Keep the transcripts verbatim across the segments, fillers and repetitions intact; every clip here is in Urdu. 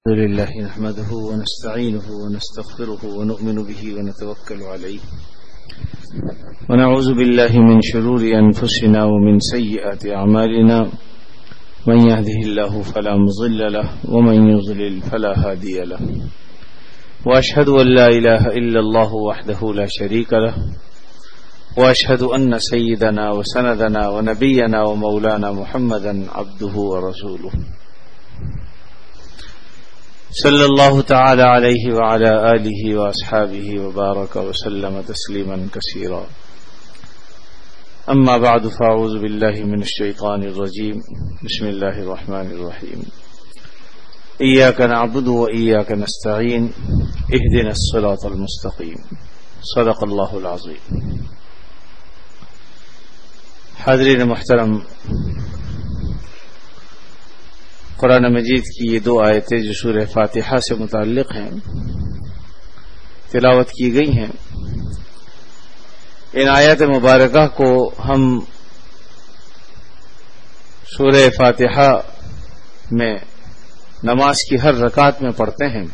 الحمد لله نحمده ونستعينه ونستغفره ونؤمن به ونتوكل عليه ونعوذ بالله من شرور أنفسنا ومن سيئات أعمالنا من يهده الله فلا مضل له ومن يضلل فلا هادي له وأشهد أن لا إله إلا الله وحده لا شريك له وأشهد أن سيدنا وسندنا ونبينا ومولانا محمدا عبده ورسوله صلی اللہ تعالی علیہ وعلى آلہ واصحابہ وبارک وسلم تسلیما کثیرا اما بعد فاعوذ باللہ من الشیطان الرجیم بسم اللہ الرحمن الرحیم ایاک نعبد و ایاک نستعین اہدنا الصراط المستقیم صدق اللہ العظیم. حاضرین محترم، قرآن مجید کی یہ دو آیتیں جو سورہ فاتحہ سے متعلق ہیں تلاوت کی گئی ہیں. ان آیات مبارکہ کو ہم سورہ فاتحہ میں نماز کی ہر رکعت میں پڑھتے ہیں.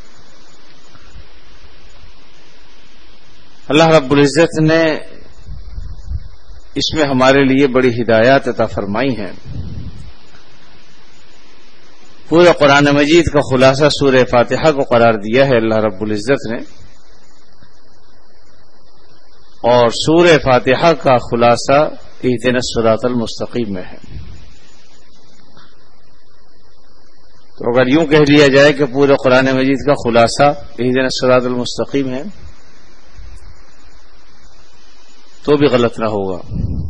اللہ رب العزت نے اس میں ہمارے لیے بڑی ہدایات عطا فرمائی ہیں. پورے قرآن مجید کا خلاصہ سورہ فاتحہ کو قرار دیا ہے اللہ رب العزت نے، اور سورہ فاتحہ کا خلاصہ اہدنا الصراط المستقیم میں ہے. تو اگر یوں کہہ لیا جائے کہ پورے قرآن مجید کا خلاصہ اہدنا الصراط المستقیم ہے تو بھی غلط نہ ہوگا.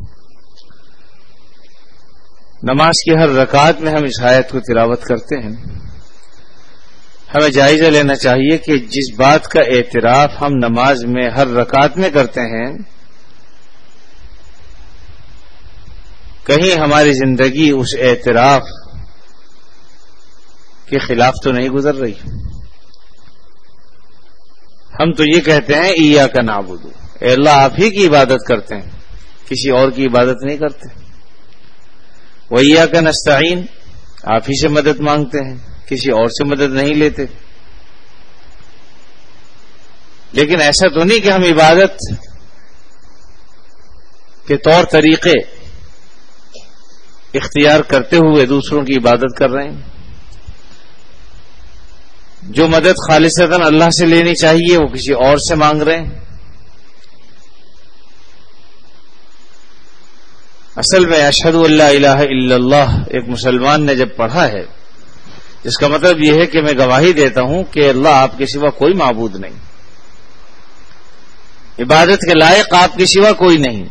نماز کی ہر رکعت میں ہم اس آیت کو تلاوت کرتے ہیں. ہمیں جائزہ لینا چاہیے کہ جس بات کا اعتراف ہم نماز میں ہر رکعت میں کرتے ہیں کہیں ہماری زندگی اس اعتراف کے خلاف تو نہیں گزر رہی. ہم تو یہ کہتے ہیں ایاک نعبد، اے اللہ آپ ہی کی عبادت کرتے ہیں، کسی اور کی عبادت نہیں کرتے. وَإِيَّاكَ نَسْتَعِينُ، آپ ہی سے مدد مانگتے ہیں، کسی اور سے مدد نہیں لیتے. لیکن ایسا تو نہیں کہ ہم عبادت کے طور طریقے اختیار کرتے ہوئے دوسروں کی عبادت کر رہے ہیں. جو مدد خالصتاً اللہ سے لینی چاہیے وہ کسی اور سے مانگ رہے ہیں. اصل میں اشہد ان لا الہ الا اللہ ایک مسلمان نے جب پڑھا ہے، جس کا مطلب یہ ہے کہ میں گواہی دیتا ہوں کہ اللہ آپ کے سوا کوئی معبود نہیں، عبادت کے لائق آپ کے سوا کوئی نہیں.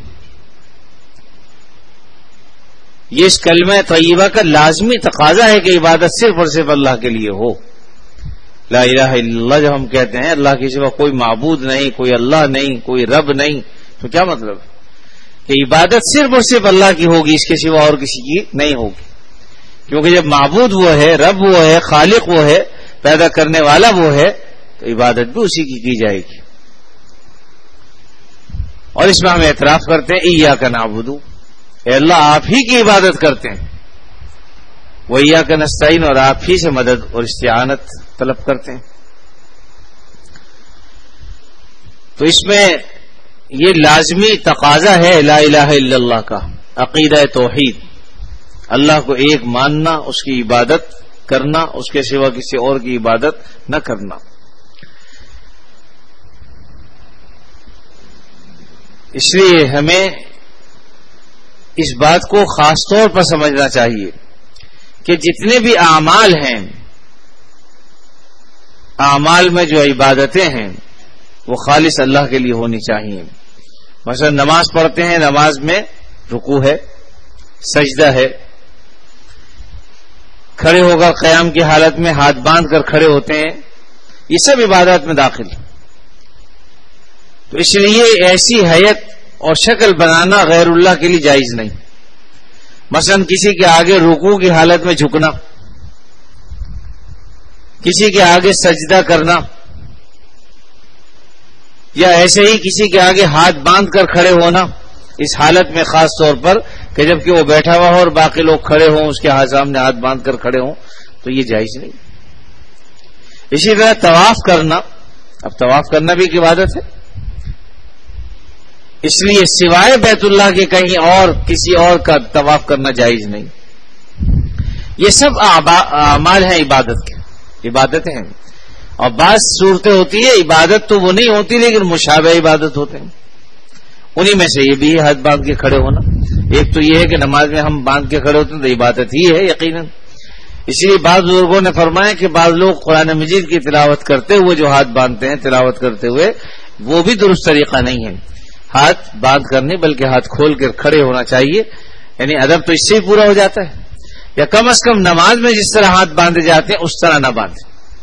یہ اس کلمہ طیبہ کا لازمی تقاضا ہے کہ عبادت صرف اور صرف اللہ کے لیے ہو. لا الہ الا اللہ جب ہم کہتے ہیں اللہ کے سوا کوئی معبود نہیں، کوئی اللہ نہیں، کوئی رب نہیں، تو کیا مطلب ہے کہ عبادت صرف اور صرف اللہ کی ہوگی، اس کے سوا اور کسی کی نہیں ہوگی. کیونکہ جب معبود وہ ہے، رب وہ ہے، خالق وہ ہے، پیدا کرنے والا وہ ہے، تو عبادت بھی اسی کی کی جائے گی. اور اس میں ہم اعتراف کرتے ہیں ایاک نعبد، اے اللہ آپ ہی کی عبادت کرتے ہیں. وایاک نستعین، اور آپ ہی سے مدد اور استعانت طلب کرتے ہیں. تو اس میں یہ لازمی تقاضا ہے لا الہ الا اللہ کا، عقیدہ توحید، اللہ کو ایک ماننا، اس کی عبادت کرنا، اس کے سوا کسی اور کی عبادت نہ کرنا. اس لیے ہمیں اس بات کو خاص طور پر سمجھنا چاہیے کہ جتنے بھی اعمال ہیں، اعمال میں جو عبادتیں ہیں وہ خالص اللہ کے لیے ہونی چاہیے. مثلا نماز پڑھتے ہیں، نماز میں رکوع ہے، سجدہ ہے، کھڑے ہو کر قیام کی حالت میں ہاتھ باندھ کر کھڑے ہوتے ہیں، یہ سب عبادات میں داخل. تو اس لیے ایسی حیت اور شکل بنانا غیر اللہ کے لیے جائز نہیں. مثلا کسی کے آگے رکوع کی حالت میں جھکنا، کسی کے آگے سجدہ کرنا، یا ایسے ہی کسی کے آگے ہاتھ باندھ کر کھڑے ہونا، اس حالت میں خاص طور پر کہ جبکہ وہ بیٹھا ہوا ہو اور باقی لوگ کھڑے ہوں، اس کے سامنے ہاتھ باندھ کر کھڑے ہوں، تو یہ جائز نہیں. اسی طرح طواف کرنا، اب طواف کرنا بھی ایک عبادت ہے، اس لیے سوائے بیت اللہ کے کہیں اور کسی اور کا طواف کرنا جائز نہیں۔ یہ سب اعمال ہیں عبادت کے، عبادتیں ہیں، اور بعض صورتیں ہوتی ہے عبادت تو وہ نہیں ہوتی لیکن مشابہ عبادت ہوتے ہیں، انہی میں سے یہ بھی ہے ہاتھ باندھ کے کھڑے ہونا۔ ایک تو یہ ہے کہ نماز میں ہم باندھ کے کھڑے ہوتے ہیں تو عبادت ہی ہے یقیناً، اسی لیے بعض بزرگوں نے فرمایا کہ بعض لوگ قرآن مجید کی تلاوت کرتے ہوئے جو ہاتھ باندھتے ہیں تلاوت کرتے ہوئے، وہ بھی درست طریقہ نہیں ہے، ہاتھ باندھ کر نہیں بلکہ ہاتھ کھول کر کھڑے ہونا چاہیے، یعنی ادب تو اس سے ہی پورا ہو جاتا ہے، یا کم از کم نماز میں جس طرح ہاتھ باندھے جاتے ہیں اس طرح نہ باندھیں،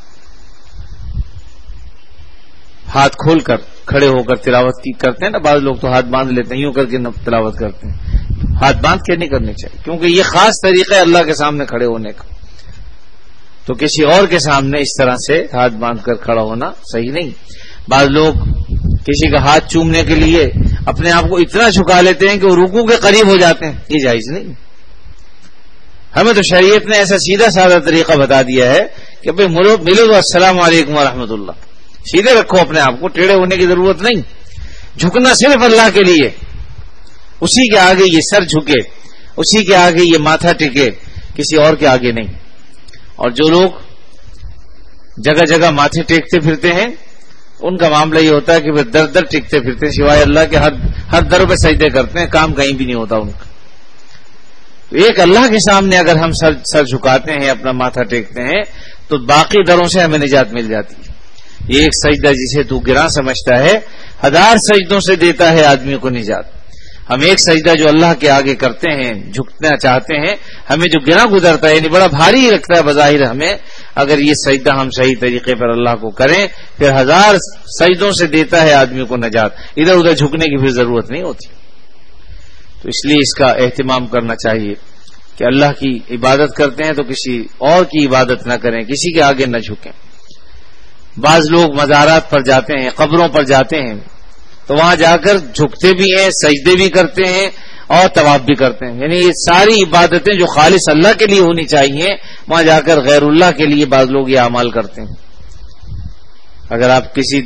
ہاتھ کھول کر کھڑے ہو کر تلاوت کی کرتے ہیں نا، بعض لوگ تو ہاتھ باندھ لیتے ہیں یوں کر کے تلاوت کرتے ہیں، ہاتھ باندھ کے نہیں کرنے چاہیے کیونکہ یہ خاص طریقہ ہے اللہ کے سامنے کھڑے ہونے کا، تو کسی اور کے سامنے اس طرح سے ہاتھ باندھ کر کھڑا ہونا صحیح نہیں۔ بعض لوگ کسی کا ہاتھ چومنے کے لیے اپنے آپ کو اتنا جھکا لیتے ہیں کہ وہ رکوع کے قریب ہو جاتے ہیں، یہ جائز نہیں۔ ہمیں تو شریعت نے ایسا سیدھا سادہ طریقہ بتا دیا ہے کہ بھئی ملو ملو السلام علیکم ورحمۃ اللہ، سیدھے رکھو اپنے آپ کو، ٹیڑھے ہونے کی ضرورت نہیں، جھکنا صرف اللہ کے لیے، اسی کے آگے یہ سر جھکے، اسی کے آگے یہ ماتھا ٹکے، کسی اور کے آگے نہیں۔ اور جو لوگ جگہ جگہ ماتھے ٹیکتے پھرتے ہیں ان کا معاملہ یہ ہوتا ہے کہ وہ در در ٹکتے پھرتے ہیں، سوائے اللہ کے ہر ہر در پہ سجدے کرتے ہیں، کام کہیں بھی نہیں ہوتا ان کا۔ تو ایک اللہ کے سامنے اگر ہم سر سر جھکاتے ہیں، اپنا ماتھا ٹیکتے ہیں، تو باقی دروں سے ہمیں نجات مل جاتی ہے۔ یہ ایک سجدہ جسے تو گراں سمجھتا ہے ہزار سجدوں سے دیتا ہے آدمی کو نجات۔ ہم ایک سجدہ جو اللہ کے آگے کرتے ہیں، جھکنا چاہتے ہیں، ہمیں جو گراں گزرتا ہے یعنی بڑا بھاری رکھتا ہے بظاہر ہمیں، اگر یہ سجدہ ہم صحیح طریقے پر اللہ کو کریں پھر ہزار سجدوں سے دیتا ہے آدمی کو نجات، ادھر ادھر جھکنے کی پھر ضرورت نہیں ہوتی۔ تو اس لیے اس کا اہتمام کرنا چاہیے کہ اللہ کی عبادت کرتے ہیں تو کسی اور کی عبادت نہ کریں، کسی کے آگے نہ جھکیں۔ بعض لوگ مزارات پر جاتے ہیں، قبروں پر جاتے ہیں، تو وہاں جا کر جھکتے بھی ہیں، سجدے بھی کرتے ہیں اور طواف بھی کرتے ہیں، یعنی یہ ساری عبادتیں جو خالص اللہ کے لیے ہونی چاہیے وہاں جا کر غیر اللہ کے لیے بعض لوگ یہ اعمال کرتے ہیں۔ اگر آپ کسی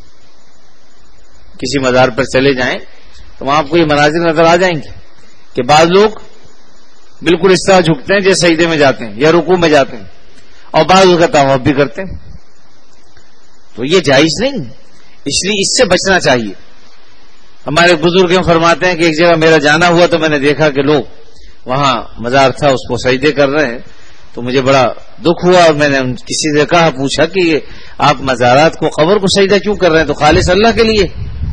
کسی مزار پر چلے جائیں تو وہاں آپ کو یہ مناظر نظر آ جائیں گے کہ بعض لوگ بالکل اس طرح جھکتے ہیں جیسے سجدے میں جاتے ہیں یا رکوع میں جاتے ہیں، اور بعض لوگ طواف بھی کرتے ہیں، تو یہ جائز نہیں، اس لیے اس سے بچنا چاہیے۔ ہمارے بزرگ فرماتے ہیں کہ ایک جگہ میرا جانا ہوا تو میں نے دیکھا کہ لوگ وہاں مزار تھا اس کو سجدے کر رہے ہیں، تو مجھے بڑا دکھ ہوا اور میں نے کسی سے کہا پوچھا کہ آپ مزارات کو قبر کو سجدہ کیوں کر رہے ہیں، تو خالص اللہ کے لیے؟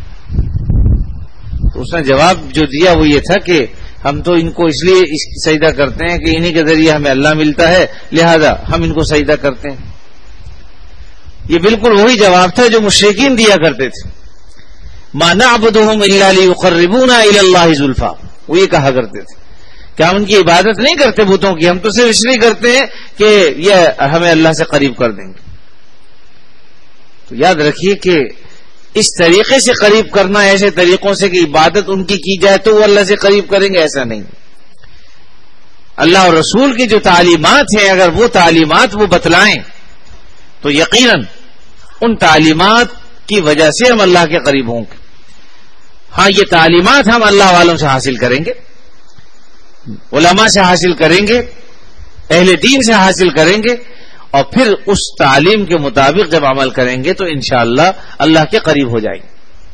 تو اس نے جواب جو دیا وہ یہ تھا کہ ہم تو ان کو اس لیے سجدہ کرتے ہیں کہ انہی کے ذریعے ہمیں اللہ ملتا ہے، لہذا ہم ان کو سجدہ کرتے ہیں۔ یہ بالکل وہی جواب تھا جو مشرکین دیا کرتے تھے، ما نعبدهم الا ليقربونا الى الله زلفا، وہ یہ کہا کرتے تھے کہ ہم ان کی عبادت نہیں کرتے بتوں کی، ہم تو صرف اس لیے کرتے ہیں کہ یہ ہمیں اللہ سے قریب کر دیں گے۔ تو یاد رکھیے کہ اس طریقے سے قریب کرنا، ایسے طریقوں سے کہ عبادت ان کی کی جائے تو وہ اللہ سے قریب کریں گے، ایسا نہیں۔ اللہ اور رسول کی جو تعلیمات ہیں اگر وہ تعلیمات وہ بتلائیں تو یقیناً ان تعلیمات کی وجہ سے ہم اللہ کے قریب ہوں گے۔ ہاں یہ تعلیمات ہم اللہ والوں سے حاصل کریں گے، علماء سے حاصل کریں گے، اہل دین سے حاصل کریں گے، اور پھر اس تعلیم کے مطابق جب عمل کریں گے تو انشاءاللہ اللہ کے قریب ہو جائیں گے۔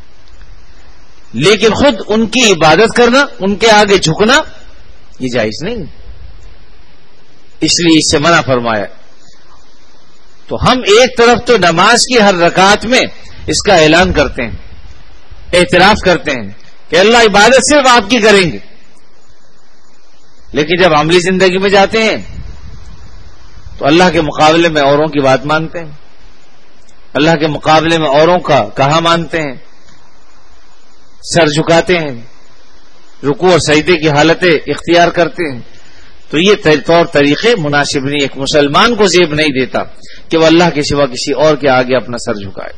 لیکن خود ان کی عبادت کرنا، ان کے آگے جھکنا یہ جائز نہیں، اس لیے اس سے منع فرمایا۔ تو ہم ایک طرف تو نماز کی ہر رکعت میں اس کا اعلان کرتے ہیں، اعتراف کرتے ہیں کہ اللہ عبادت صرف آپ کی کریں گے، لیکن جب عملی زندگی میں جاتے ہیں تو اللہ کے مقابلے میں اوروں کی بات مانتے ہیں، اللہ کے مقابلے میں اوروں کا کہا مانتے ہیں، سر جھکاتے ہیں، رکوع اور سجدے کی حالتیں اختیار کرتے ہیں۔ تو یہ طور طریقے مناسب نہیں، ایک مسلمان کو زیب نہیں دیتا کہ وہ اللہ کے سوا کسی اور کے آگے اپنا سر جھکائے۔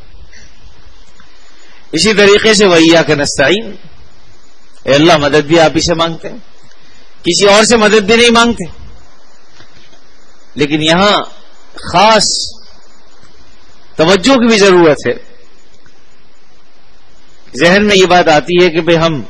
اسی طریقے سے وَإِيَّاكَ نَسْتَعِينُ، اے اللہ مدد بھی آپ ہی سے مانگتے ہیں، کسی اور سے مدد بھی نہیں مانگتے۔ لیکن یہاں خاص توجہ کی بھی ضرورت ہے. ذہن میں یہ بات آتی ہے کہ بھئی ہم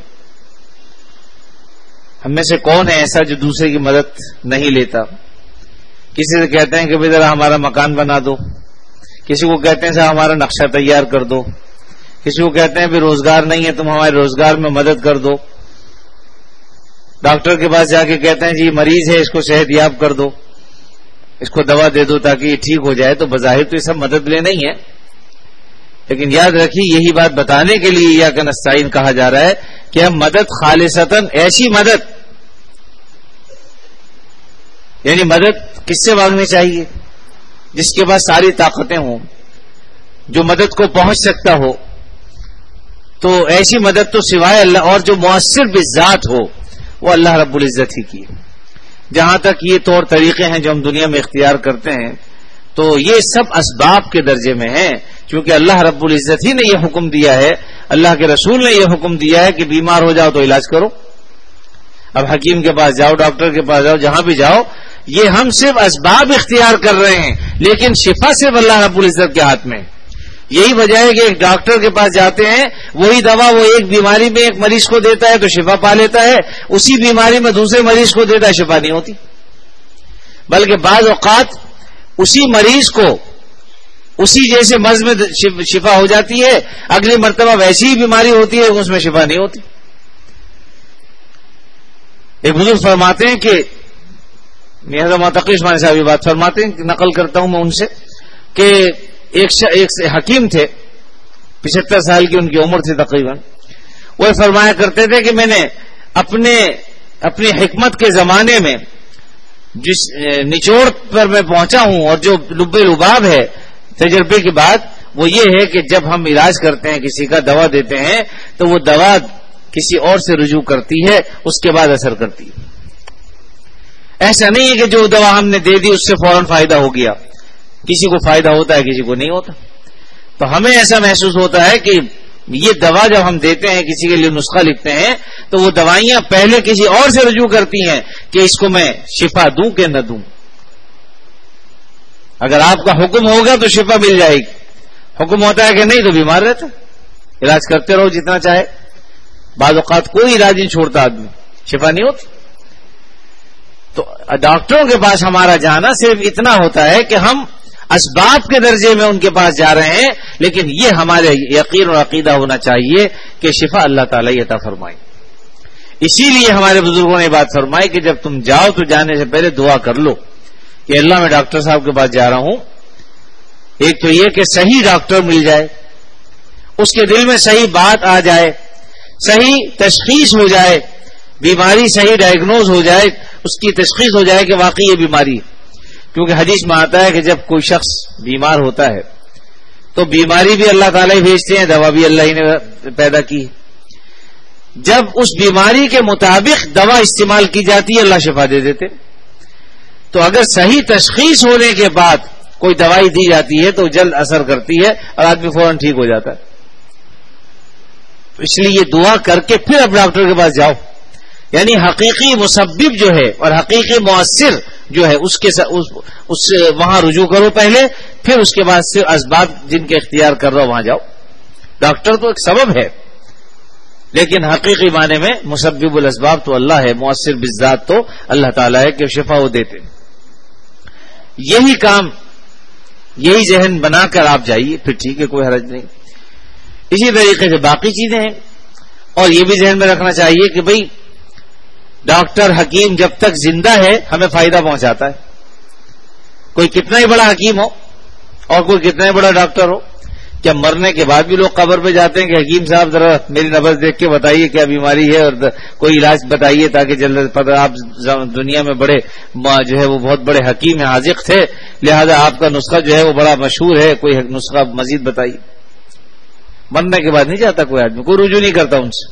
ہم میں سے کون ہے ایسا جو دوسرے کی مدد نہیں لیتا. کسی سے کہتے ہیں کہ بھئی ذرا ہمارا مکان بنا دو, کسی کو کہتے ہیں صاحب ہمارا نقشہ تیار کر دو, کسی کو کہتے ہیں بھئی روزگار نہیں ہے تم ہمارے روزگار میں مدد کر دو. ڈاکٹر کے پاس جا کے کہتے ہیں جی مریض ہے اس کو صحت یاب کر دو, اس کو دوا دے دو تاکہ یہ ٹھیک ہو جائے. تو بظاہر تو یہ سب مدد لے نہیں ہے, لیکن یاد رکھیے یہی بات بتانے کے لیے یا کہ نستعین کہا جا رہا ہے کہ ہم مدد خالصتاً ایسی مدد, یعنی مدد کس سے مانگنی چاہیے؟ جس کے پاس ساری طاقتیں ہوں, جو مدد کو پہنچ سکتا ہو. تو ایسی مدد تو سوائے اللہ, اور جو مؤثر بالذات ہو وہ اللہ رب العزت ہی کی. جہاں تک یہ طور طریقے ہیں جو ہم دنیا میں اختیار کرتے ہیں تو یہ سب اسباب کے درجے میں ہیں, کیونکہ اللہ رب العزت ہی نے یہ حکم دیا ہے, اللہ کے رسول نے یہ حکم دیا ہے کہ بیمار ہو جاؤ تو علاج کرو. اب حکیم کے پاس جاؤ, ڈاکٹر کے پاس جاؤ, جہاں بھی جاؤ, یہ ہم صرف اسباب اختیار کر رہے ہیں, لیکن شفا صرف اللہ رب العزت کے ہاتھ میں. یہی وجہ ہے کہ ایک ڈاکٹر کے پاس جاتے ہیں, وہی دوا وہ ایک بیماری میں ایک مریض کو دیتا ہے تو شفا پا لیتا ہے, اسی بیماری میں دوسرے مریض کو دیتا ہے شفا نہیں ہوتی. بلکہ بعض اوقات اسی مریض کو اسی جیسے مرض میں شفا ہو جاتی ہے, اگلی مرتبہ ویسی ہی بیماری ہوتی ہے اس میں شفا نہیں ہوتی. ایک بزرگ فرماتے ہیں کہ میرا معتقی عثمانی صاحب یہ بات فرماتے ہیں, نقل کرتا ہوں میں ان سے, کہ ایک, ایک حکیم تھے, پچہتر سال کی ان کی عمر تھی تقریباً. وہ فرمایا کرتے تھے کہ میں نے اپنے اپنی حکمت کے زمانے میں جس نچوڑ پر میں پہنچا ہوں اور جو لب لباب ہے تجربے کی بات, وہ یہ ہے کہ جب ہم علاج کرتے ہیں کسی کا, دوا دیتے ہیں, تو وہ دوا کسی اور سے رجوع کرتی ہے, اس کے بعد اثر کرتی ہے. ایسا نہیں ہے کہ جو دوا ہم نے دے دی اس سے فوراً فائدہ ہو گیا. کسی کو فائدہ ہوتا ہے, کسی کو نہیں ہوتا. تو ہمیں ایسا محسوس ہوتا ہے کہ یہ دوا جب ہم دیتے ہیں, کسی کے لیے نسخہ لکھتے ہیں, تو وہ دوائیاں پہلے کسی اور سے رجوع کرتی ہیں کہ اس کو میں شفا دوں کہ نہ دوں. اگر آپ کا حکم ہوگا تو شفا مل جائے گی, حکم ہوتا ہے کہ نہیں تو بیمار رہتا. علاج کرتے رہو جتنا چاہے, بعض اوقات کوئی علاج نہیں چھوڑتا آدمی, شفا نہیں ہوتی. تو ڈاکٹروں کے پاس ہمارا جانا صرف اتنا ہوتا ہے کہ ہم اسباب کے درجے میں ان کے پاس جا رہے ہیں, لیکن یہ ہمارے یقین اور عقیدہ ہونا چاہیے کہ شفا اللہ تعالیٰ عطا فرمائے. اسی لیے ہمارے بزرگوں نے بات فرمائی کہ جب تم جاؤ تو جانے سے پہلے دعا کر لو کہ اللہ میں ڈاکٹر صاحب کے پاس جا رہا ہوں. ایک تو یہ کہ صحیح ڈاکٹر مل جائے, اس کے دل میں صحیح بات آ جائے, صحیح تشخیص ہو جائے, بیماری صحیح ڈائگنوز ہو جائے, اس کی تشخیص ہو جائے کہ واقعی یہ بیماری ہے. کیونکہ حدیث میں آتا ہے کہ جب کوئی شخص بیمار ہوتا ہے تو بیماری بھی اللہ تعالیٰ ہی بھیجتے ہیں, دوا بھی اللہ ہی نے پیدا کی. جب اس بیماری کے مطابق دوا استعمال کی جاتی ہے اللہ شفا دے دیتے. تو اگر صحیح تشخیص ہونے کے بعد کوئی دوائی دی جاتی ہے تو جلد اثر کرتی ہے اور آدمی فوراً ٹھیک ہو جاتا ہے. تو اس لیے یہ دعا کر کے پھر اب ڈاکٹر کے پاس جاؤ, یعنی حقیقی مسبب جو ہے اور حقیقی مؤثر جو ہے اس کے اس, اس وہاں رجوع کرو پہلے, پھر اس کے بعد سے اسباب جن کے اختیار کر رہا ہو وہاں جاؤ. ڈاکٹر تو ایک سبب ہے, لیکن حقیقی معنی میں مسبب الاسباب تو اللہ ہے, مؤثر بالذات تو اللہ تعالیٰ ہے کہ شفا وہ دیتے. یہی کام, یہی ذہن بنا کر آپ جائیے, پھر ٹھیک ہے, کوئی حرج نہیں. اسی طریقے سے باقی چیزیں ہیں, اور یہ بھی ذہن میں رکھنا چاہیے کہ بھئی ڈاکٹر حکیم جب تک زندہ ہے ہمیں فائدہ پہنچاتا ہے. کوئی کتنا ہی بڑا حکیم ہو اور کوئی کتنا ہی بڑا ڈاکٹر ہو, کیا مرنے کے بعد بھی لوگ قبر پہ جاتے ہیں کہ حکیم صاحب ذرا میری نبض دیکھ کے بتائیے کیا بیماری ہے اور کوئی علاج بتائیے تاکہ جلد پتہ, آپ دنیا میں بڑے جو ہے وہ بہت بڑے حکیم ہیں, حاذق تھے, لہذا آپ کا نسخہ جو ہے وہ بڑا مشہور ہے, کوئی نسخہ مزید بتائیے. مرنے کے بعد نہیں جاتا کوئی آدمی, کوئی رجوع نہیں کرتا ان سے,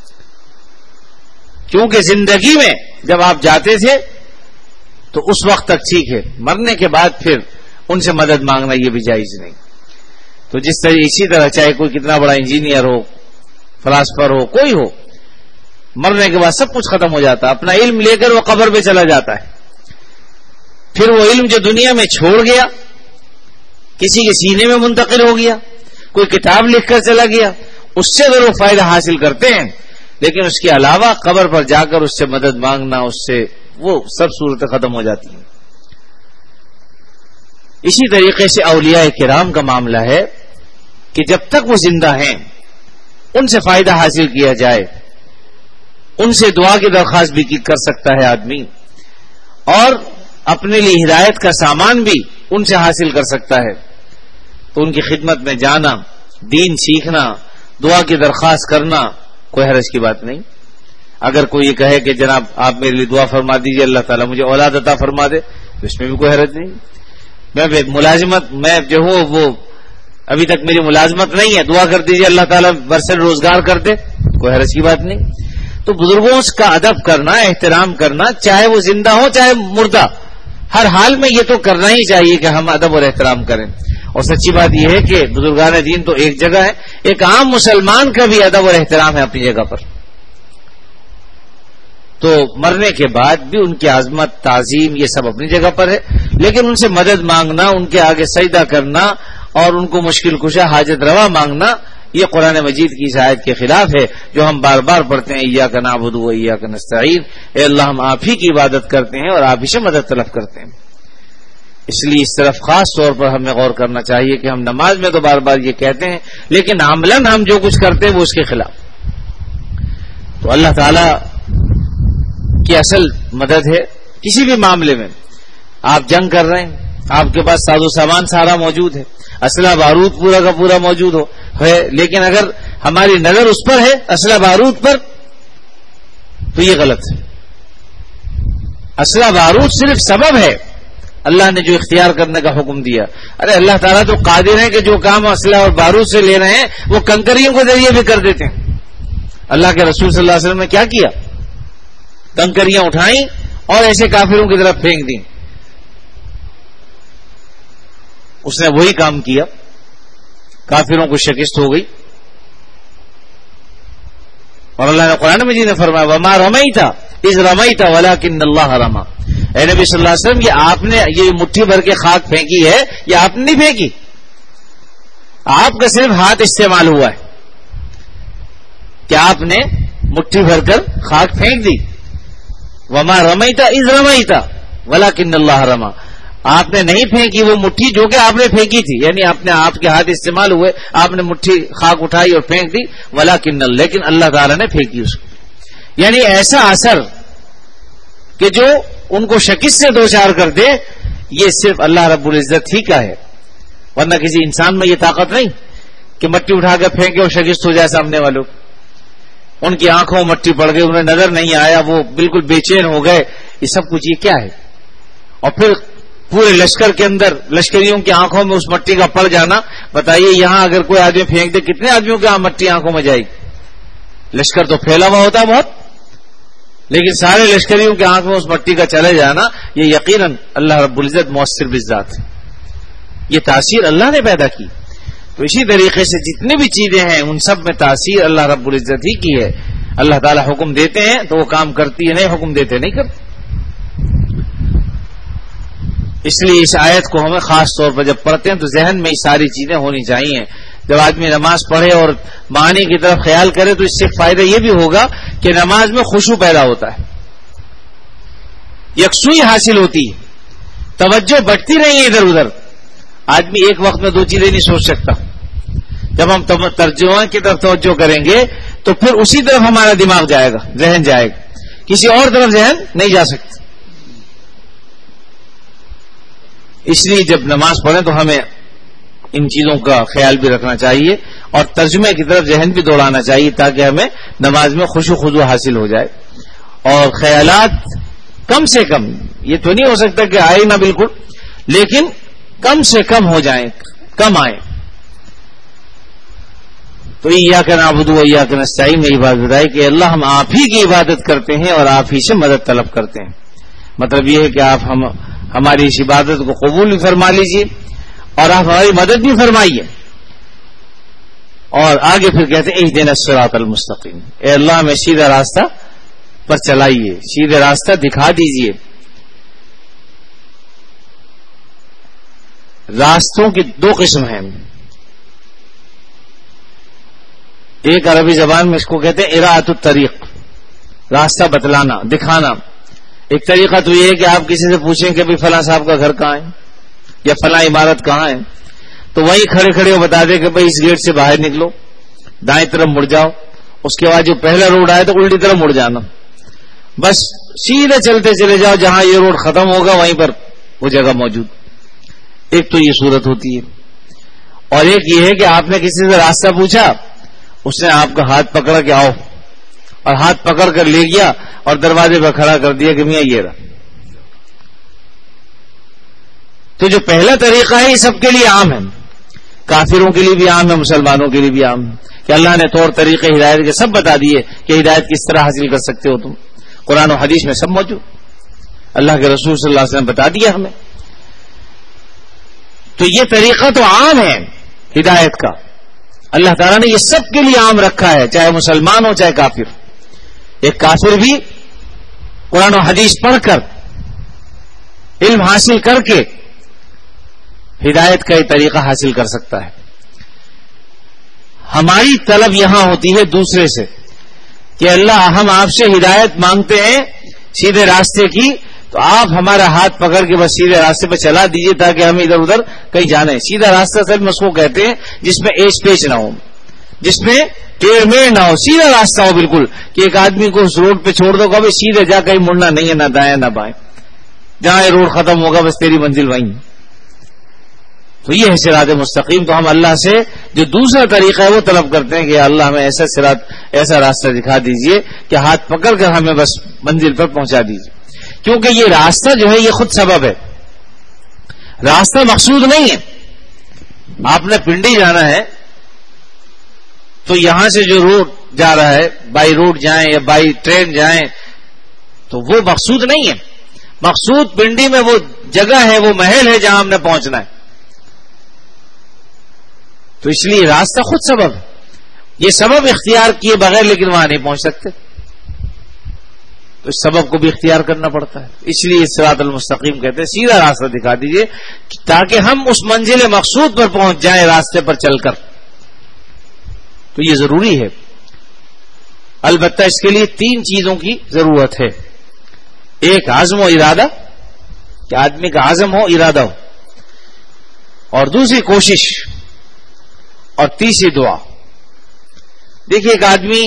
کیونکہ زندگی میں جب آپ جاتے تھے تو اس وقت تک ٹھیک ہے, مرنے کے بعد پھر ان سے مدد مانگنا یہ بھی جائز نہیں. تو جس طرح اسی طرح چاہے کوئی کتنا بڑا انجینئر ہو, فلاسفر ہو, کوئی ہو, مرنے کے بعد سب کچھ ختم ہو جاتا, اپنا علم لے کر وہ قبر پہ چلا جاتا ہے. پھر وہ علم جو دنیا میں چھوڑ گیا کسی کے سینے میں منتقل ہو گیا، کوئی کتاب لکھ کر چلا گیا، اس سے اگر وہ فائدہ حاصل کرتے ہیں، لیکن اس کے علاوہ قبر پر جا کر اس سے مدد مانگنا، اس سے وہ سب صورتیں ختم ہو جاتی ہیں۔ اسی طریقے سے اولیاء کرام کا معاملہ ہے کہ جب تک وہ زندہ ہیں ان سے فائدہ حاصل کیا جائے، ان سے دعا کی درخواست بھی کر سکتا ہے آدمی، اور اپنے لیے ہدایت کا سامان بھی ان سے حاصل کر سکتا ہے، تو ان کی خدمت میں جانا، دین سیکھنا، دعا کی درخواست کرنا کوئی حرج کی بات نہیں۔ اگر کوئی یہ کہے کہ جناب آپ میرے لیے دعا فرما دیجئے، اللہ تعالیٰ مجھے اولاد عطا فرما دے، تو اس میں بھی کوئی حرج نہیں۔ میں ملازمت میں جو ہوں وہ ابھی تک میری ملازمت نہیں ہے، دعا کر دیجئے اللہ تعالیٰ برسر روزگار کر دے، کوئی حرج کی بات نہیں۔ تو بزرگوں کا ادب کرنا، احترام کرنا، چاہے وہ زندہ ہو چاہے مردہ، ہر حال میں یہ تو کرنا ہی چاہیے کہ ہم ادب اور احترام کریں۔ اور سچی بات یہ ہے کہ بزرگان دین تو ایک جگہ ہے، ایک عام مسلمان کا بھی ادب اور احترام ہے اپنی جگہ پر، تو مرنے کے بعد بھی ان کی عظمت، تعظیم، یہ سب اپنی جگہ پر ہے، لیکن ان سے مدد مانگنا، ان کے آگے سجدہ کرنا اور ان کو مشکل کشا حاجت روا مانگنا، یہ قرآن مجید کی اس آیت کے خلاف ہے جو ہم بار بار پڑھتے ہیں، ایاک نعبد و ایاک نستعین، اے اللہ ہم آپ ہی کی عبادت کرتے ہیں اور آپ ہی سے مدد طلب کرتے ہیں۔ اس لیے اس طرف خاص طور پر ہمیں غور کرنا چاہیے کہ ہم نماز میں تو بار بار یہ کہتے ہیں، لیکن عملاً ہم جو کچھ کرتے ہیں وہ اس کے خلاف۔ تو اللہ تعالی کی اصل مدد ہے کسی بھی معاملے میں۔ آپ جنگ کر رہے ہیں، آپ کے پاس ساز و سامان سارا موجود ہے، اسلحہ بارود پورا کا پورا موجود ہو ہے، لیکن اگر ہماری نظر اس پر ہے اسلحہ بارود پر، تو یہ غلط ہے۔ اسلحہ بارود صرف سبب ہے، اللہ نے جو اختیار کرنے کا حکم دیا۔ ارے اللہ تعالیٰ تو قادر ہے کہ جو کام اسلحہ اور بارود سے لے رہے ہیں وہ کنکریوں کے ذریعے بھی کر دیتے ہیں۔ اللہ کے رسول صلی اللہ علیہ وسلم نے کیا کیا؟ کنکریاں اٹھائیں اور ایسے کافروں کی طرف پھینک دیں۔ اس نے وہی کام کیا، کافروں کو شکست ہو گئی، اور اللہ نے قرآن مجید نے فرمایا وما رمیت اذ رمیت ولکن اللہ رمی۔ اے نبی صلی اللہ علیہ وسلم، یہ آپ نے یہ مٹھی بھر کے خاک پھینکی ہے، یہ آپ نے نہیں پھینکی، آپ کا صرف ہاتھ استعمال ہوا ہے کہ آپ نے مٹھی بھر کر خاک پھینک دی۔ وما رمیت اذ رمیت ولکن اللہ رمی، آپ نے نہیں پھینکی وہ مٹھی جو کہ آپ نے پھینکی تھی، یعنی آپ نے آپ کے ہاتھ استعمال ہوئے، آپ نے مٹھی خاک اٹھائی اور پھینک دی، ولکن لیکن اللہ تعالیٰ نے پھینکی اس کو۔ یعنی ایسا اثر کہ جو ان کو شکست سے دوچار کر دے، یہ صرف اللہ رب العزت ہی کا ہے، ورنہ کسی انسان میں یہ طاقت نہیں کہ مٹی اٹھا کر پھینکے اور شکست ہو جائے سامنے والوں۔ ان کی آنکھوں میں مٹی پڑ گئی، انہیں نظر نہیں آیا، وہ بالکل بے چین ہو گئے، یہ سب کچھ یہ کیا ہے؟ اور پھر پورے لشکر کے اندر لشکریوں کی آنکھوں میں اس مٹی کا پڑ جانا، بتائیے یہاں اگر کوئی آدمی پھینک دے کتنے آدمیوں کی مٹی آنکھوں میں جائے گی؟ لشکر تو پھیلا ہوا ہوتا ہے بہت، لیکن سارے لشکریوں کے آنکھ میں اس مٹی کا چلے جانا، یہ یقیناً اللہ رب العزت مؤثر بالذات ہے، یہ تاثیر اللہ نے پیدا کی۔ تو اسی طریقے سے جتنی بھی چیزیں ہیں ان سب میں تاثیر اللہ رب العزت ہی کی ہے۔ اللہ تعالیٰ حکم دیتے ہیں تو وہ کام کرتی ہے، نہیں حکم دیتے نہیں کرتے۔ اس لیے اس آیت کو ہمیں خاص طور پر جب پڑھتے ہیں تو ذہن میں یہ ساری چیزیں ہونی چاہیے۔ جب آدمی نماز پڑھے اور معنی کی طرف خیال کرے تو اس سے فائدہ یہ بھی ہوگا کہ نماز میں خشوع پیدا ہوتا ہے، یکسوئی حاصل ہوتی ہے، توجہ بٹتی نہیں ہے ادھر ادھر، آدمی ایک وقت میں دو چیزیں نہیں سوچ سکتا۔ جب ہم ترجمہ کی طرف توجہ کریں گے تو پھر اسی طرف ہمارا دماغ جائے گا، ذہن جائے گا، کسی اور طرف ذہن نہیں جا سکتا۔ اس لیے جب نماز پڑھیں تو ہمیں ان چیزوں کا خیال بھی رکھنا چاہیے اور ترجمے کی طرف ذہن بھی دوڑانا چاہیے تاکہ ہمیں نماز میں خشوع خضوع حاصل ہو جائے، اور خیالات کم سے کم، یہ تو نہیں ہو سکتا کہ آئے نہ بالکل، لیکن کم سے کم ہو جائیں، کم آئیں۔ تو ایاک نعبد و ایاک نستعین میں یہ بات بتائی کہ اللہ ہم آپ ہی کی عبادت کرتے ہیں اور آپ ہی سے مدد طلب کرتے ہیں۔ مطلب یہ ہے کہ آپ ہم ہماری اس عبادت کو قبول بھی فرما لیجیے اور آپ ہماری مدد بھی فرمائیے۔ اور آگے پھر کہتے ہیں اہدنا الصراط المستقیم، اے اللہ ہمیں سیدھا راستہ پر چلائیے، سیدھا راستہ دکھا دیجیے۔ راستوں کی دو قسم ہیں. ایک عربی زبان میں اس کو کہتے ہیں اراۃ الطریق، راستہ بتلانا، دکھانا. ایک طریقہ تو یہ ہے کہ آپ کسی سے پوچھیں کہ بھئی فلاں صاحب کا گھر کہاں ہے یا فلاں عمارت کہاں ہے، تو وہیں کھڑے کھڑے وہ بتا دے کہ بھئی اس گیٹ سے باہر نکلو، دائیں طرف مڑ جاؤ، اس کے بعد جو پہلا روڈ آئے تو الٹی طرف مڑ جانا، بس سیدھے چلتے چلے جاؤ، جہاں یہ روڈ ختم ہوگا وہیں پر وہ جگہ موجود. ایک تو یہ صورت ہوتی ہے. اور ایک یہ ہے کہ آپ نے کسی سے راستہ پوچھا، اس نے آپ کا ہاتھ پکڑا کہ آؤ، اور ہاتھ پکڑ کر لے گیا اور دروازے پہ کھڑا کر دیا کہ میاں یہ رہا. تو جو پہلا طریقہ ہے یہ سب کے لیے عام ہے، کافروں کے لیے بھی عام ہے، مسلمانوں کے لیے بھی عام ہے، کہ اللہ نے طور طریقے ہدایت کے سب بتا دیے کہ ہدایت کس طرح حاصل کر سکتے ہو تم. قرآن و حدیث میں سب موجود، اللہ کے رسول صلی اللہ علیہ وسلم بتا دیا ہمیں. تو یہ طریقہ تو عام ہے ہدایت کا، اللہ تعالیٰ نے یہ سب کے لیے عام رکھا ہے، چاہے مسلمان ہو چاہے کافر. ایک کافر بھی قرآن و حدیث پڑھ کر علم حاصل کر کے ہدایت کا یہ طریقہ حاصل کر سکتا ہے. ہماری طلب یہاں ہوتی ہے دوسرے سے کہ اللہ ہم آپ سے ہدایت مانگتے ہیں سیدھے راستے کی، تو آپ ہمارا ہاتھ پکڑ کے بس سیدھے راستے پہ چلا دیجئے تاکہ ہم ادھر ادھر کہیں جانے. سیدھا راستہ سر میں اس کو کہتے ہیں جس میں ایچ پیچ نہ ہو، جس میں ٹیڑھ میڑھ نہ ہو، سیدھا راستہ ہو بالکل، کہ ایک آدمی کو اس روڈ پہ چھوڑ دو کہ سیدھے جا کہیں مڑنا نہیں ہے، نہ دائیں نہ بائیں، جہاں یہ روڈ ختم ہوگا بس تیری منزل وہیں. تو یہ ہے صراط مستقیم. تو ہم اللہ سے جو دوسرا طریقہ ہے وہ طلب کرتے ہیں کہ اللہ ہمیں ایسا صراط، ایسا راستہ دکھا دیجئے کہ ہاتھ پکڑ کر ہمیں بس منزل پر پہنچا دیجئے. کیونکہ یہ راستہ جو ہے یہ خود سبب ہے، راستہ مقصود نہیں ہے. آپ نے پنڈی جانا ہے تو یہاں سے جو روڈ جا رہا ہے، بائی روڈ جائیں یا بائی ٹرین جائیں، تو وہ مقصود نہیں ہے. مقصود پنڈی میں وہ جگہ ہے، وہ محل ہے جہاں ہم نے پہنچنا ہے. تو اس لیے راستہ خود سبب ہے. یہ سبب اختیار کیے بغیر لیکن وہاں نہیں پہنچ سکتے، تو اس سبب کو بھی اختیار کرنا پڑتا ہے. اس لیے صراط المستقیم کہتے ہیں سیدھا راستہ دکھا دیجئے تاکہ ہم اس منزل مقصود پر پہنچ جائیں راستے پر چل کر. تو یہ ضروری ہے. البتہ اس کے لیے تین چیزوں کی ضرورت ہے. ایک عزم و ارادہ، کہ آدمی کا عزم ہو، ارادہ ہو، اور دوسری کوشش، اور تیسری دعا. دیکھیے ایک آدمی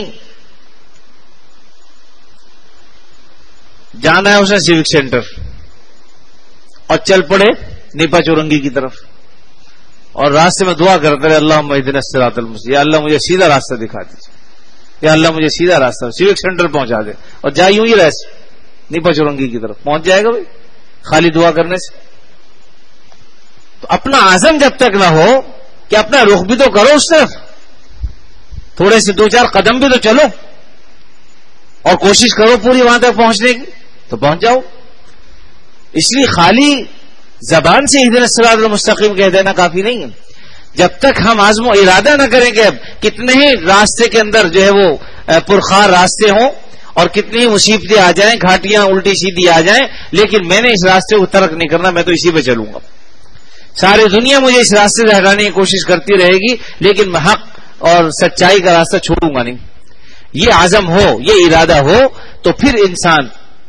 جانا ہے اسے سیوک سینٹر اور چل پڑے نیپا چورنگی کی طرف، اور راستے میں دعا کرتے رہے اللہم اہدنا الصراط المستقیم، یا اللہ مجھے سیدھا راستہ دکھا دیجیے، یا اللہ مجھے سیدھا راستہ سیوک سینٹر پہنچا دے، اور جا یوں ہی رہے نیپا چورنگی کی طرف پہنچ جائے گا بھائی خالی دعا کرنے سے. تو اپنا عزم جب تک نہ ہو کہ اپنا رخ بھی تو کرو اس طرف، تھوڑے سے دو چار قدم بھی تو چلو اور کوشش کرو پوری وہاں تک پہنچنے کی، تو پہنچ جاؤ. اس لیے خالی زبان سے اہدنا الصراط المستقیم کہہ دینا کافی نہیں ہے. جب تک ہم عزم و ارادہ نہ کریں گے، اب کتنے ہی راستے کے اندر جو ہے وہ پرخار راستے ہوں اور کتنی ہی مصیبتیں آ جائیں، گھاٹیاں الٹی سیدھی آ جائیں، لیکن میں نے اس راستے کو ترک نہیں کرنا، میں تو اسی پہ چلوں گا. ساری دنیا مجھے اس راستے سے ہٹانے کی کوشش کرتی رہے گی لیکن میں حق اور سچائی کا راستہ چھوڑوں گا نہیں. یہ عزم ہو، یہ ارادہ ہو تو پھر انسان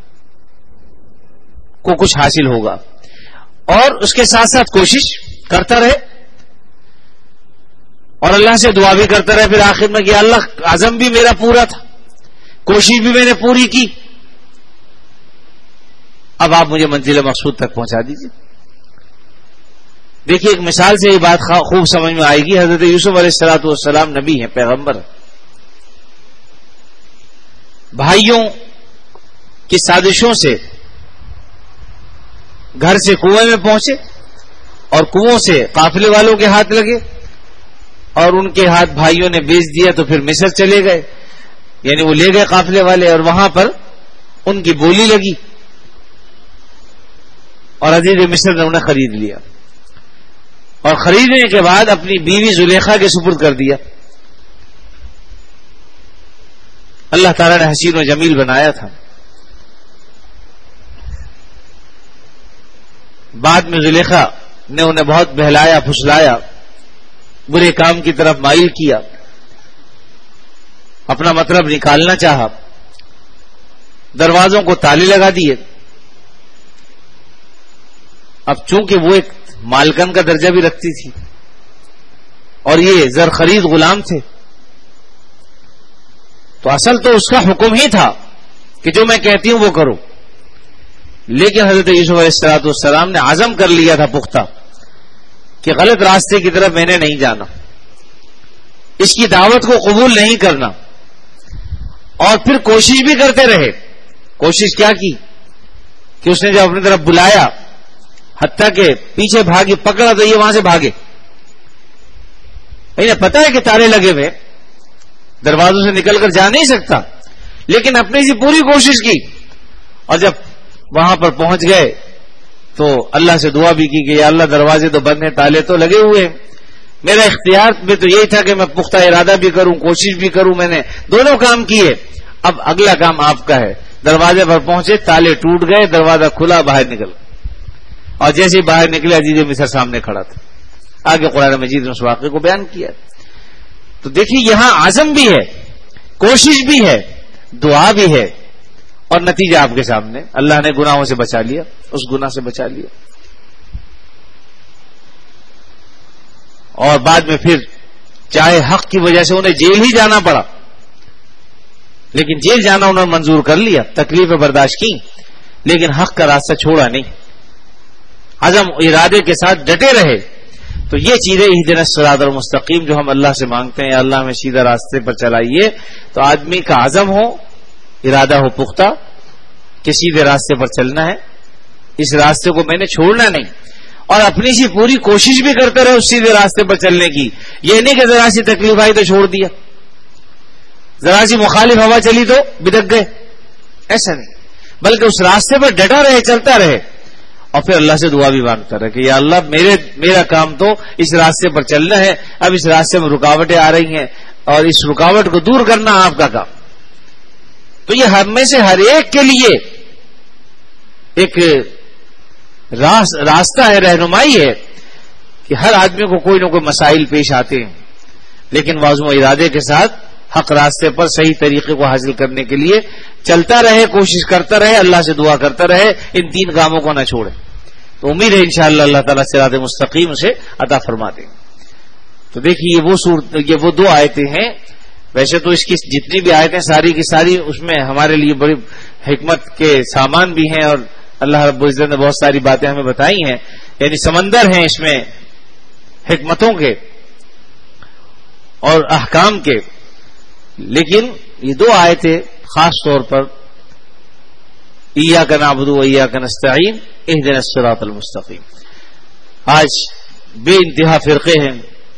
کو کچھ حاصل ہوگا. اور اس کے ساتھ ساتھ کوشش کرتا رہے اور اللہ سے دعا بھی کرتا رہے پھر آخر میں کہ اللہ عزم بھی میرا پورا تھا، کوشش بھی میں نے پوری کی، اب آپ مجھے منزل مقصود تک پہنچا دیجیے. دیکھیے ایک مثال سے یہ بات خوب سمجھ میں آئے گی. حضرت یوسف علیہ الصلوۃ والسلام نبی ہیں، پیغمبر ہیں. بھائیوں کی سازشوں سے گھر سے کنویں میں پہنچے اور کنووں سے قافلے والوں کے ہاتھ لگے اور ان کے ہاتھ بھائیوں نے بیچ دیا تو پھر مصر چلے گئے، یعنی وہ لے گئے قافلے والے اور وہاں پر ان کی بولی لگی اور عزیز مصر نے انہیں خرید لیا اور خریدنے کے بعد اپنی بیوی زلیخا کے سپرد کر دیا. اللہ تعالیٰ نے حسین و جمیل بنایا تھا. بعد میں زلیخا نے انہیں بہت بہلایا پھسلایا، برے کام کی طرف مائل کیا، اپنا مطلب نکالنا چاہا، دروازوں کو تالے لگا دیے. اب چونکہ وہ ایک مالکن کا درجہ بھی رکھتی تھی اور یہ زر خرید غلام تھے، تو اصل تو اس کا حکم ہی تھا کہ جو میں کہتی ہوں وہ کرو. لیکن حضرت یوسف علیہ الصلوۃ والسلام نے عزم کر لیا تھا پختہ کہ غلط راستے کی طرف میں نے نہیں جانا، اس کی دعوت کو قبول نہیں کرنا. اور پھر کوشش بھی کرتے رہے. کوشش کیا کی کہ اس نے جب اپنی طرف بلایا، حتیٰ کہ پیچھے بھاگی، پکڑا تو یہ وہاں سے بھاگے. انہیں پتا ہے کہ تالے لگے ہوئے، دروازوں سے نکل کر جا نہیں سکتا، لیکن اپنی سی پوری کوشش کی. اور جب وہاں پر پہنچ گئے تو اللہ سے دعا بھی کی کہ یا اللہ دروازے تو بند ہیں، تالے تو لگے ہوئے ہیں، میرا اختیار میں تو یہی تھا کہ میں پختہ ارادہ بھی کروں، کوشش بھی کروں، میں نے دونوں کام کیے، اب اگلا کام آپ کا ہے. دروازے پر پہنچے، تالے ٹوٹ گئے، دروازہ کھلا، باہر نکل، اور جیسے ہی باہر نکلے عزیز مصر سامنے کھڑا تھا. آگے قرآن مجید نے اس واقعے کو بیان کیا. تو دیکھیے یہاں عزم بھی ہے، کوشش بھی ہے، دعا بھی ہے، اور نتیجہ آپ کے سامنے. اللہ نے گناہوں سے بچا لیا، اس گناہ سے بچا لیا. اور بعد میں پھر چاہے حق کی وجہ سے انہیں جیل ہی جانا پڑا، لیکن جیل جانا انہوں نے منظور کر لیا، تکلیفیں برداشت کی، لیکن حق کا راستہ چھوڑا نہیں، عزم ارادے کے ساتھ ڈٹے رہے. تو یہ چیزیں اہدنا الصراط المستقیم جو ہم اللہ سے مانگتے ہیں، یا اللہ ہمیں سیدھا راستے پر چلائیے، تو آدمی کا عزم ہو، ارادہ ہو پختہ کہ سیدھے راستے پر چلنا ہے، اس راستے کو میں نے چھوڑنا نہیں، اور اپنی سی پوری کوشش بھی کرتے رہے اس سیدھے راستے پر چلنے کی. یہ نہیں کہ ذرا سی تکلیف آئی تو چھوڑ دیا، ذرا سی مخالف ہوا چلی تو بدک گئے، ایسا نہیں، بلکہ اس راستے پر ڈٹا رہے، چلتا رہے، اور پھر اللہ سے دعا بھی مانگتا رہے کہ یا اللہ میرے میرا کام تو اس راستے پر چلنا ہے، اب اس راستے میں رکاوٹیں آ رہی ہیں اور اس رکاوٹ کو دور کرنا آپ کا کام. تو یہ ہم میں سے ہر ایک کے لیے ایک راستہ ہے، رہنمائی ہے کہ ہر آدمی کو کوئی نہ کوئی مسائل پیش آتے ہیں، لیکن واضح ارادے کے ساتھ حق راستے پر صحیح طریقے کو حاصل کرنے کے لیے چلتا رہے، کوشش کرتا رہے، اللہ سے دعا کرتا رہے، ان تین کاموں کو نہ چھوڑے. تو امید ہے انشاءاللہ اللہ تعالیٰ صراط مستقیم سے عطا فرما دیں. تو دیکھیے یہ وہ صورت، یہ وہ دو آیتیں ہیں. ویسے تو اس کی جتنی بھی آیتیں ساری کی ساری اس میں ہمارے لیے بڑی حکمت کے سامان بھی ہیں، اور اللہ رب العزت نے بہت ساری باتیں ہمیں بتائی ہیں، یعنی سمندر ہیں اس میں حکمتوں کے اور احکام کے. لیکن یہ دو آیتیں خاص طور پر ایاک نعبد و ایاک نستعین اہدنا الصراط المستقیم. آج بے انتہا فرقے ہیں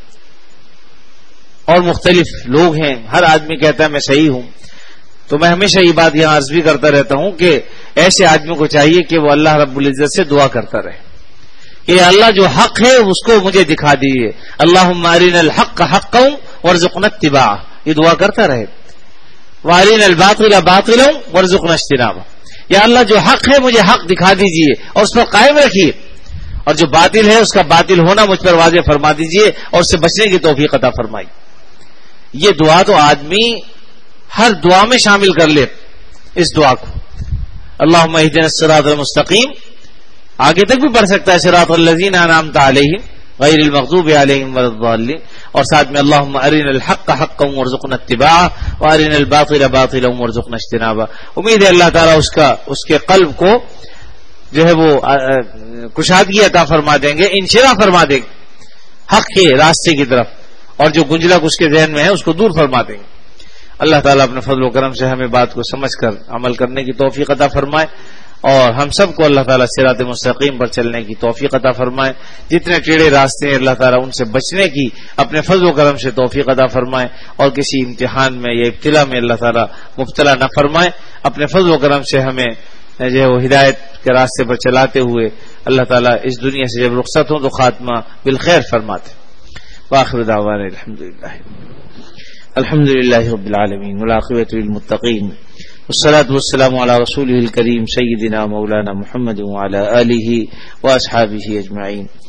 اور مختلف لوگ ہیں، ہر آدمی کہتا ہے میں صحیح ہوں. تو میں ہمیشہ یہ بات یہاں عرض بھی کرتا رہتا ہوں کہ ایسے آدمی کو چاہیے کہ وہ اللہ رب العزت سے دعا کرتا رہے کہ اللہ جو حق ہے اس کو مجھے دکھا دیجیے. اللہم ارنا الحق حقا وارزقنا اتباعہ، یہ دعا کرتا رہے. وارنا الباطل باطلا وارزقنا اجتنابہ، یا اللہ جو حق ہے مجھے حق دکھا دیجیے اور اس پر قائم رکھیے، اور جو باطل ہے اس کا باطل ہونا مجھ پر واضح فرما دیجیے اور اس سے بچنے کی توفیق عطا فرمائی. یہ دعا تو آدمی ہر دعا میں شامل کر لے اس دعا کو. اللہم اہدنا الصراط المستقیم آگے تک بھی پڑھ سکتا ہے، صراط الذین انعمت علیہم غیر المغضوب علیہم ولا الضالین، اور ساتھ میں اللہم ارنا الحق حقا وارزقنا اتباعہ وارنا الباطل باطلا وارزقنا اجتنابہ. امید ہے اللہ تعالیٰ اس کا اس کے قلب کو جو ہے وہ کشادگی عطا فرما دیں گے، انشراح فرما دیں گے حق کے راستے کی طرف، اور جو گنجلک اس کے ذہن میں ہے اس کو دور فرما دیں گے. اللہ تعالیٰ اپنے فضل و کرم سے ہمیں بات کو سمجھ کر عمل کرنے کی توفیق عطا فرمائے، اور ہم سب کو اللہ تعالیٰ صراط مستقیم پر چلنے کی توفیق عطا فرمائے. جتنے ٹیڑھے راستے ہیں اللہ تعالیٰ ان سے بچنے کی اپنے فضل و کرم سے توفیق عطا فرمائے، اور کسی امتحان میں یا ابتلا میں اللہ تعالیٰ مبتلا نہ فرمائے. اپنے فضل و کرم سے ہمیں جو ہے وہ ہدایت کے راستے پر چلاتے ہوئے اللہ تعالیٰ اس دنیا سے جب رخصت ہوں تو خاتمہ بالخیر فرماتے. وآخر دعوانا الحمدللہ الحمدللہ رب العالمین والعاقبۃ للمتقین والصلاة والسلام علی رسولہ الکریم سیدنا مولانا محمد وعلی آلہ واصحابہ اجمعین.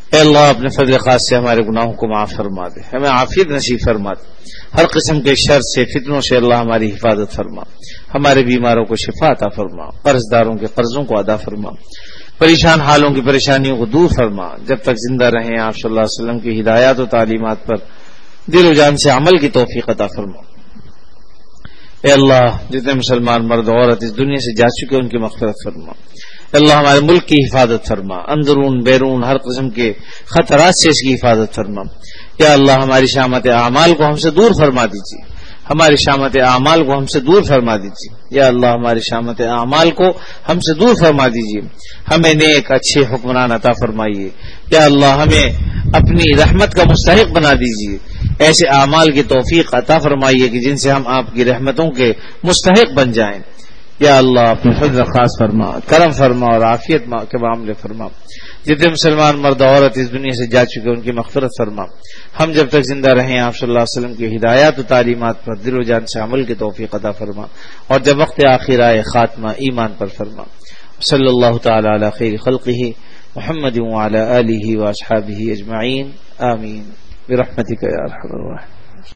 اے اللہ اپنے فضل خاص سے ہمارے گناہوں کو معاف فرما دے، ہمیں عافیت نصیب فرما دے، ہر قسم کے شر سے فتنوں سے اللہ ہماری حفاظت فرما، ہمارے بیماروں کو شفا عطا فرما، قرض داروں کے قرضوں کو ادا فرما، پریشان حالوں کی پریشانیوں کو دور فرما، جب تک زندہ رہیں آپ صلی اللہ علیہ وسلم کی ہدایات و تعلیمات پر دل و جان سے عمل کی توفیق عطا فرما۔ اے اللہ جتنے مسلمان مرد عورت اس دنیا سے جا چکے ان کی مغفرت فرما، اے اللہ ہمارے ملک کی حفاظت فرما، اندرون بیرون ہر قسم کے خطرات سے اس کی حفاظت فرما۔ یا اللہ ہماری شامت اعمال کو ہم سے دور فرما دیجیے، ہماری شامت اعمال کو ہم سے دور فرما دیجیے، یا اللہ ہماری شامت اعمال کو ہم سے دور فرما دیجیے، ہمیں نیک اچھے حکمران عطا فرمائیے، یا اللہ ہمیں اپنی رحمت کا مستحق بنا دیجیے، ایسے اعمال کی توفیق عطا فرمائیے کہ جن سے ہم آپ کی رحمتوں کے مستحق بن جائیں۔ یا اللہ اپنے فضل خاص فرما، کرم فرما اور عافیت کے معاملے فرما، جتنے مسلمان مرد عورت اس دنیا سے جا چکے ان کی مغفرت فرما، ہم جب تک زندہ رہیں آپ صلی اللہ علیہ وسلم کی ہدایات و تعلیمات پر دل و جان سے عمل کی توفیق عطا فرما، اور جب وقت آخر آئے خاتمہ ایمان پر فرما۔ صلی اللہ تعالی علی خیر خلقہ محمد وعلی آلہ واصحابہ اجمعین، آمین برحمتک یا ارحم الراحمین۔